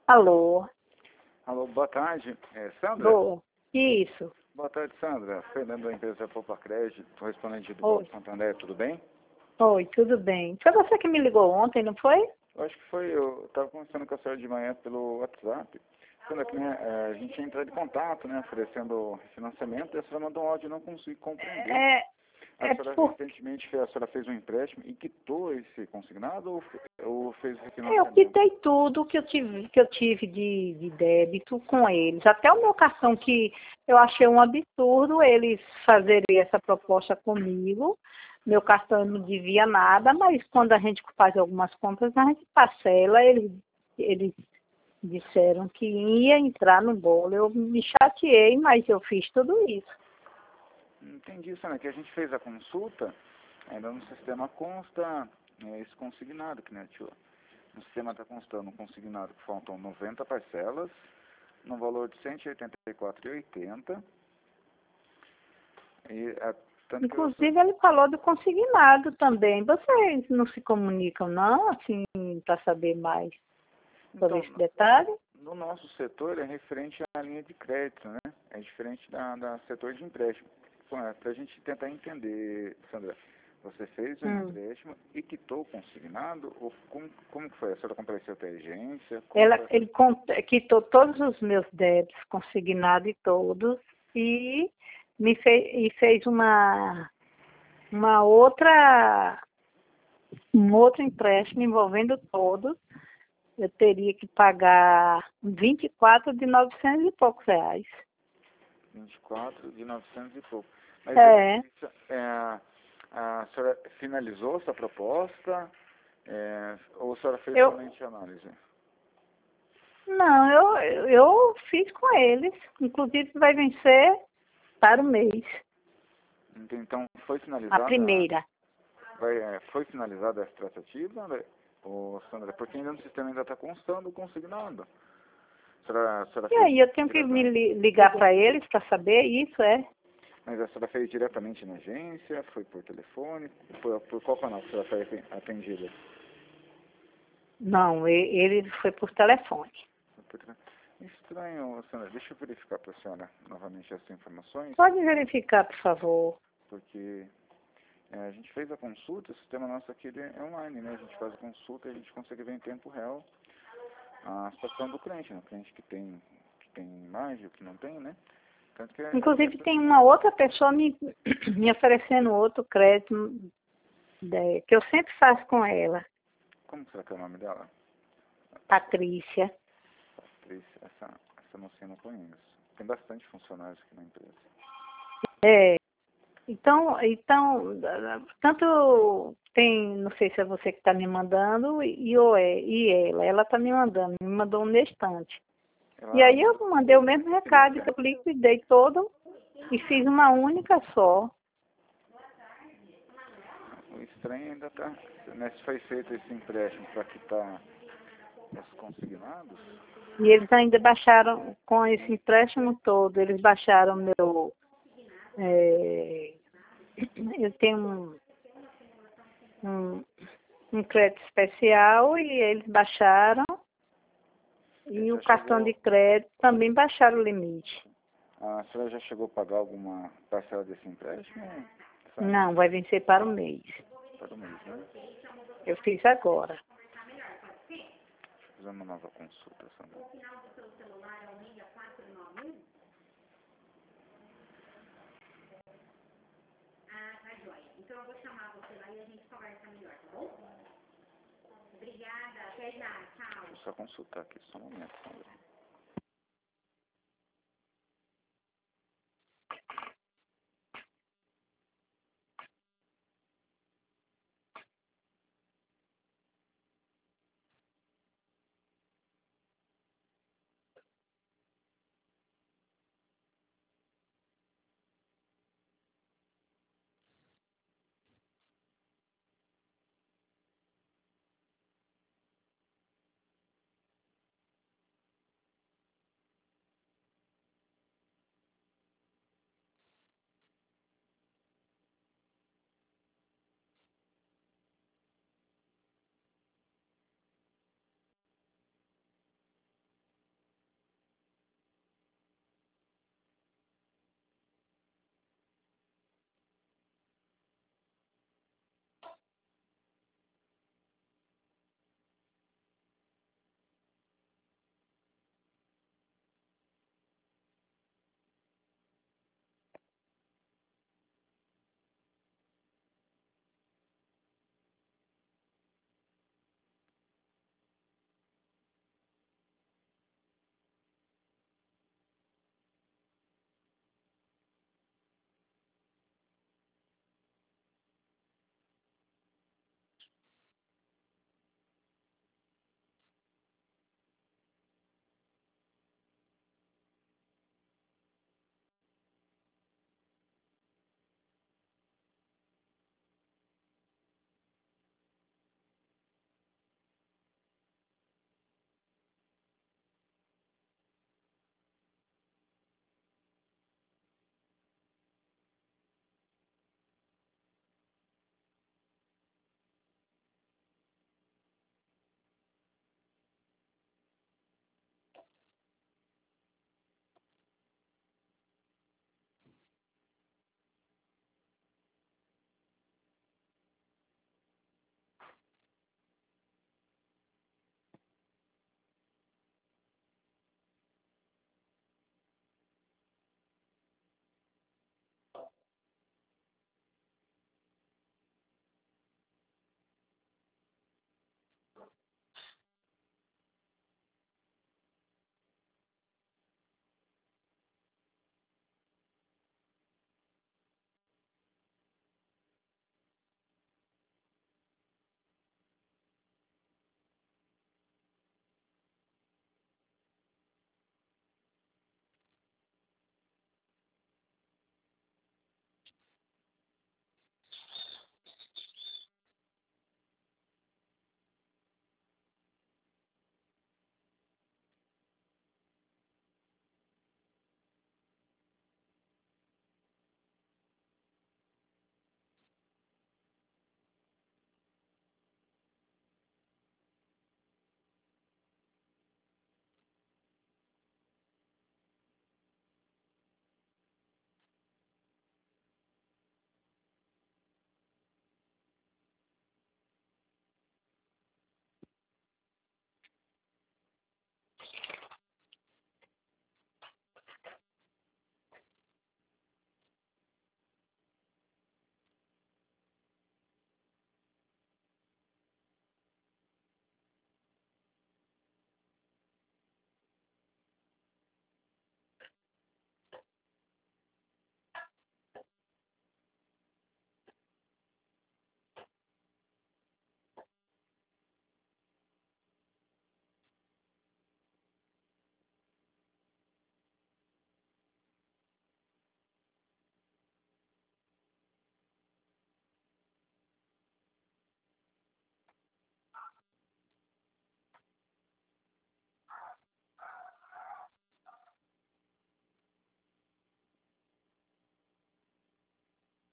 Alô? Alô, boa tarde. Sandra? Boa. Isso. Boa tarde, Sandra. Fernando da empresa Poupa Crédito, correspondente do Oi. Banco Santander, tudo bem? Oi, tudo bem. Foi você que me ligou ontem, não foi? Eu acho que foi, eu estava conversando com a senhora de manhã pelo WhatsApp. Sandra, que, a gente entrou em contato, né, oferecendo financiamento, e a senhora mandou um áudio e não consegui compreender. É A senhora por... recentemente a senhora fez um empréstimo e quitou esse consignado ou fez Eu refinanciamento? quitei tudo que eu tive de débito com eles. Até o meu cartão, que eu achei um absurdo eles fazerem essa proposta comigo. Meu cartão não devia nada, mas quando a gente faz algumas compras, a gente parcela. Eles disseram que ia entrar no bolo. Eu me chateei, mas eu fiz tudo isso. Entendi, Sandra, que a gente fez a consulta, ainda no sistema consta esse consignado, que né, tio? No sistema está constando um consignado que faltam 90 parcelas, no valor de R$ 184,80. Tanto que Inclusive, ele falou do consignado também. Vocês não se comunicam, não, assim, para saber mais sobre então, esse detalhe? no nosso setor é referente à linha de crédito, né? É diferente da setor de empréstimo. Para a gente tentar entender, Sandra, você fez o empréstimo e quitou o consignado? Ou como que foi? A senhora compareceu até a agência? Ele quitou todos os meus débitos, consignado e todos, e fez um outro empréstimo envolvendo todos. Eu teria que pagar 24 de 900 e poucos reais. 24 de 900 e pouco. Mas a senhora finalizou essa proposta ou a senhora fez somente análise? Não, eu fiz com eles. Inclusive vai vencer para o mês. Então foi finalizada A primeira. foi finalizada essa tratativa, né? Ô, Sandra, porque ainda no sistema ainda está constando o consignado. E aí eu tenho que me ligar para eles para saber isso, Mas a senhora fez diretamente na agência, foi por telefone, por qual canal que a senhora foi atendida? Não, ele foi por telefone. Estranho, Sandra, deixa eu verificar para a senhora novamente essas informações. Pode verificar, por favor. Porque a gente fez a consulta, o sistema nosso aqui é online, né? A gente faz a consulta e a gente consegue ver em tempo real a situação do cliente, né? O cliente que tem imagem, o que não tem, né? Tanto que Inclusive tem uma outra pessoa me oferecendo outro crédito que eu sempre faço com ela. Como será que é o nome dela? Patrícia. Patrícia, essa mocinha eu não conheço. Tem bastante funcionários aqui na empresa. Então, tanto tem, não sei se é você que está me mandando, e ela está me mandou um instante. E aí eu mandei o mesmo recado, que eu liquidei todo e fiz uma única só. O estranho ainda está, né, se foi feito esse empréstimo para quitar os consignados. E eles ainda baixaram, com esse empréstimo todo, eles baixaram meu... eu tenho um crédito especial e eles baixaram. E o cartão de crédito também baixaram o limite. A senhora já chegou a pagar alguma parcela desse empréstimo? Não, vai vencer para o mês. Para o mês, né? Eu fiz agora. Fazer uma nova consulta, Sandra. Então eu vou chamar você lá e a gente conversa melhor, tá bom? Obrigada, até já, tchau. Vou só consultar aqui, só um momento, Sandra.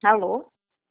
Alô?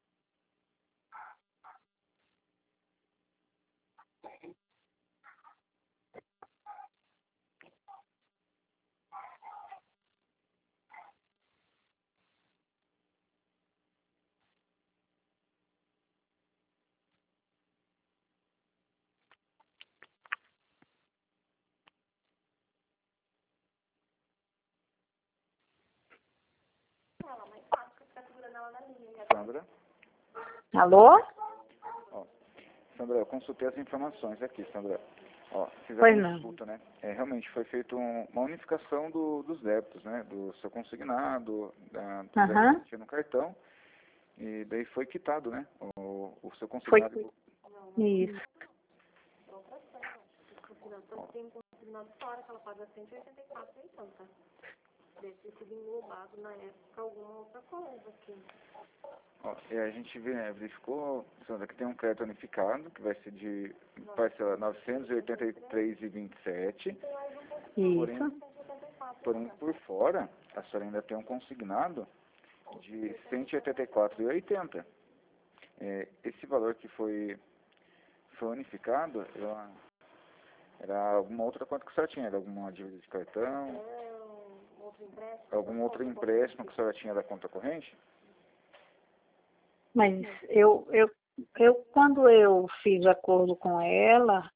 Sandra? Alô? Ó, Sandra, eu consultei as informações aqui, Sandra. Ó, fizeram Pois uma não. consulta, né? Realmente foi feita uma unificação dos débitos, né? Do seu consignado, do débito que tinha no cartão. E daí foi quitado, né? O seu Foi consignado. isso. Tem um consignado fora que ela paga 184,80. Deve ter sido englobado na época alguma outra coisa aqui. Ó, e a gente verificou, Sandra, que tem um crédito unificado, que vai ser de parcela 983,27. Isso. Porém, por fora, a senhora ainda tem um consignado de 184,80. Esse valor que foi unificado, era alguma outra conta que a senhora tinha? Era alguma dívida de cartão? Algum outro empréstimo que a senhora tinha da conta corrente? Mas quando eu fiz acordo com ela,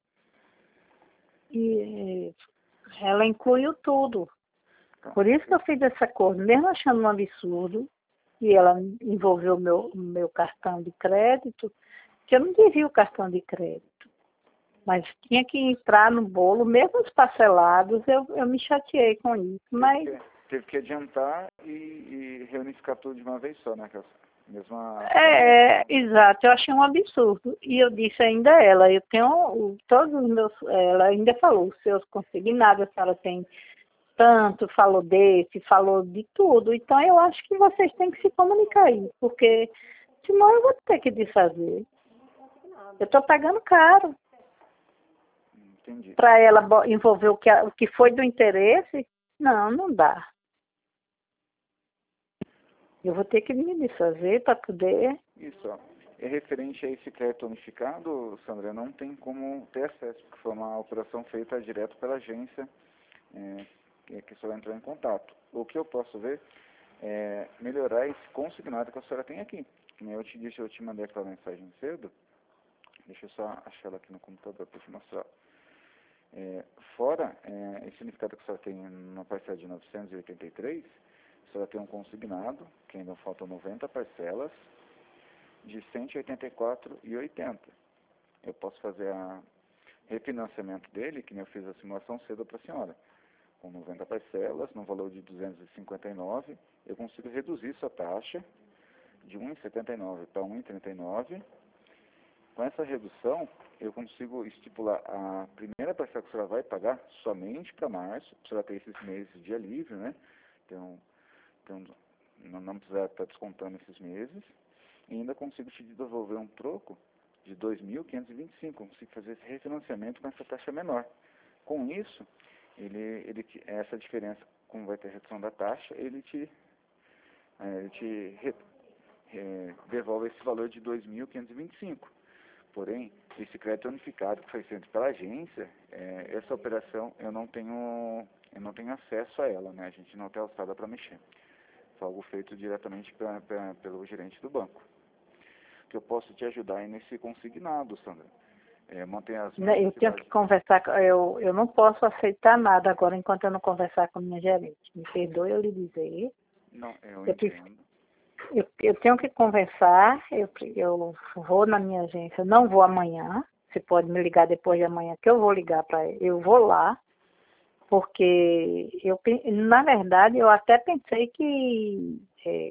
e ela incluiu tudo. Por isso que eu fiz esse acordo, mesmo achando um absurdo, e ela envolveu o meu cartão de crédito, que eu não devia o cartão de crédito. Mas tinha que entrar no bolo, mesmo os parcelados, eu me chateei com isso. Mas Teve que adiantar e reunificar tudo de uma vez só, né? Que é a mesma... exato, eu achei um absurdo. E eu disse ainda a ela, eu tenho todos os meus, ela ainda falou, os seus consignados, a senhora tem tanto, falou desse, falou de tudo. Então eu acho que vocês têm que se comunicar aí, porque senão eu vou ter que desfazer. Eu estou pagando caro. Entendi. Para ela envolver o que foi do interesse, não dá. Eu vou ter que me desfazer para poder... Isso, ó. É referente a esse crédito unificado, Sandra, não tem como ter acesso, porque foi uma operação feita direto pela agência que a senhora entrou em contato. O que eu posso ver é melhorar esse consignado que a senhora tem aqui. Como eu te disse, eu te mandei aquela mensagem cedo. Deixa eu só achar ela aqui no computador para te mostrar. Fora esse unificado que a senhora tem na parcela de 983, a senhora tem um consignado, que ainda faltam 90 parcelas, de 184,80. Eu posso fazer o refinanciamento dele, que nem eu fiz a simulação cedo para a senhora. Com 90 parcelas, no valor de 259, eu consigo reduzir sua taxa de 1,79 para 1,39. Com essa redução, eu consigo estipular a primeira parcela que a senhora vai pagar somente para março, para a senhora ter esses meses de alívio, né? Então não precisar estar descontando esses meses. E ainda consigo te devolver um troco de 2.525. Consigo fazer esse refinanciamento com essa taxa menor. Com isso, essa diferença, como vai ter redução da taxa, ele te devolve esse valor de 2.525. Porém, esse crédito unificado que foi feito pela agência, essa operação eu não tenho acesso a ela, né? A gente não tem alçada para mexer. Foi algo feito diretamente pelo gerente do banco. Que eu posso te ajudar aí nesse consignado, Sandra. Mantenha as Eu tenho que conversar, eu não posso aceitar nada agora enquanto eu não conversar com a minha gerente. Me perdoe eu lhe dizer. Não, eu entendo. Eu tenho que conversar, eu vou na minha agência, não vou amanhã, você pode me ligar depois de amanhã, que eu vou ligar para ele, eu vou lá, porque na verdade, eu até pensei que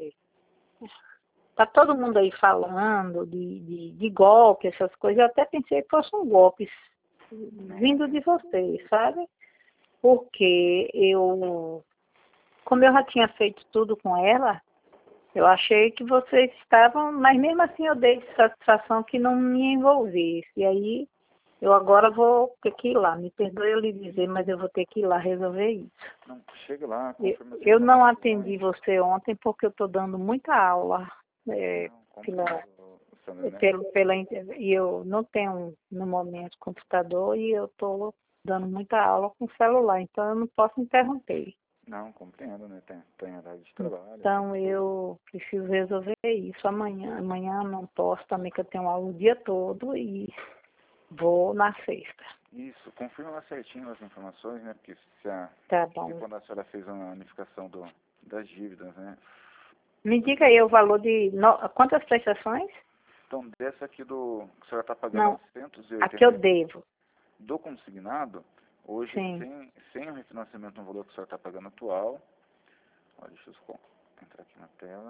tá todo mundo aí falando de golpe, essas coisas, eu até pensei que fosse um golpe vindo de vocês, sabe? Porque como eu já tinha feito tudo com ela, eu achei que vocês estavam, mas mesmo assim eu dei satisfação que não me envolvesse. E aí, eu agora vou ter que ir lá. Me perdoe eu lhe dizer, mas eu vou ter que ir lá resolver isso. Não, chega lá. Eu não atendi você ontem porque eu estou dando muita aula é, Não, pela, Sandra, né? e eu não tenho no momento computador e eu estou dando muita aula com celular, então eu não posso interromper. Não, compreendo, né? Tem horário de trabalho. Então eu preciso resolver isso amanhã. Amanhã eu não posso também, que eu tenho aula o dia todo e vou na sexta. Isso, confirma lá certinho as informações, né? Porque Tá porque bom. quando a senhora fez a unificação das dívidas, né? Me diga aí o valor de quantas prestações? Então, dessa aqui que a senhora está pagando Não, 180 a que eu devo. do consignado, hoje, Sim. sem o refinanciamento no valor que a senhora está pagando atual, ó, deixa eu só entrar aqui na tela.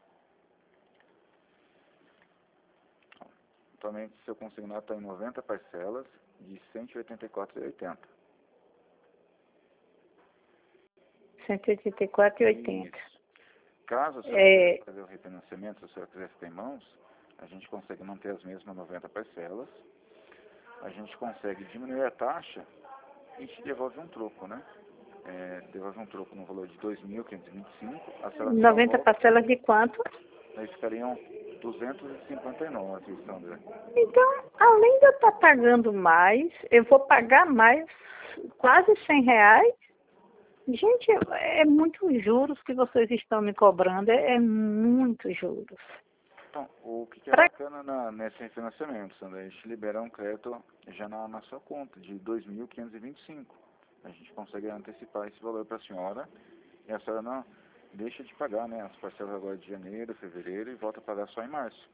Ó, atualmente, seu consignado está em 90 parcelas de R$ 184,80. 184,80. Isso. Caso a senhora quiser fazer o refinanciamento, se a senhora quiser ficar em mãos, a gente consegue manter as mesmas 90 parcelas, a gente consegue diminuir a taxa e te devolve um troco, né? Devolve um troco no valor de 2.525. A senhora 90 parcelas de quanto? Aí ficariam 259, Sandra. Então, além de eu estar pagando mais, eu vou pagar mais, quase R$ 100. Gente, é muitos juros que vocês estão me cobrando, é muitos juros. Então, o que é bacana nesse refinanciamento, Sandra, a gente libera um crédito já na sua conta de 2.525. A gente consegue antecipar esse valor para a senhora e a senhora não deixa de pagar, né, as parcelas agora de janeiro, fevereiro e volta a pagar só em março.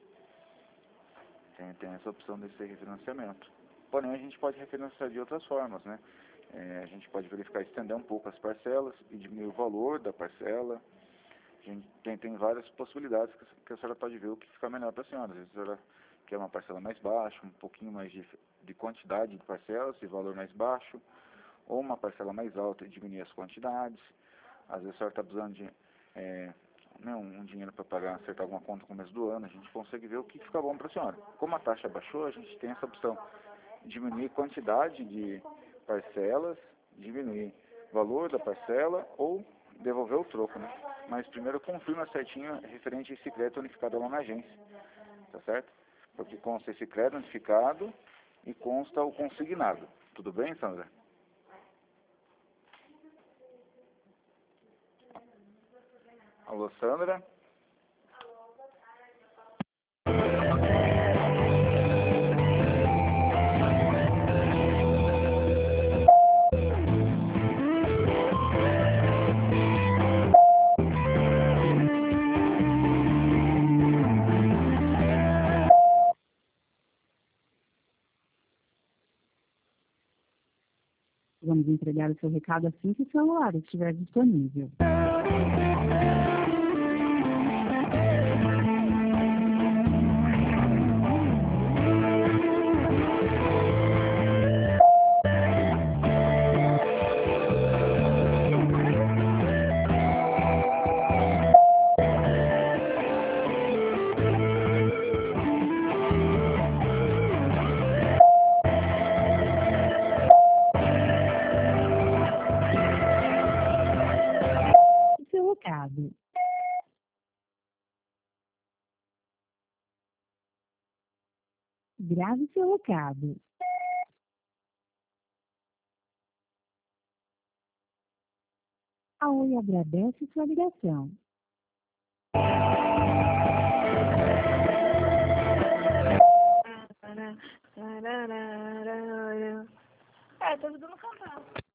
Tem essa opção desse refinanciamento. Porém, a gente pode refinanciar de outras formas, né? A gente pode verificar, estender um pouco as parcelas e diminuir o valor da parcela. A gente tem várias possibilidades que a senhora pode ver o que fica melhor para a senhora. Às vezes a senhora quer uma parcela mais baixa, um pouquinho mais de quantidade de parcelas e valor mais baixo, ou uma parcela mais alta e diminuir as quantidades. Às vezes a senhora está precisando de um dinheiro para pagar, acertar alguma conta no começo do ano, a gente consegue ver o que fica bom para a senhora. Como a taxa baixou, a gente tem essa opção: diminuir quantidade de parcelas, diminuir valor da parcela ou devolver o troco, né? Mas primeiro confirma certinho referente a esse crédito unificado lá na agência, tá certo? Porque consta esse crédito unificado e consta o consignado. Tudo bem, Sandra? Alô, Sandra? Vamos entregar o seu recado assim que o celular estiver disponível. O seu recado. Grave seu recado. A Oi agradece sua ligação. Tá ajudando a cantar.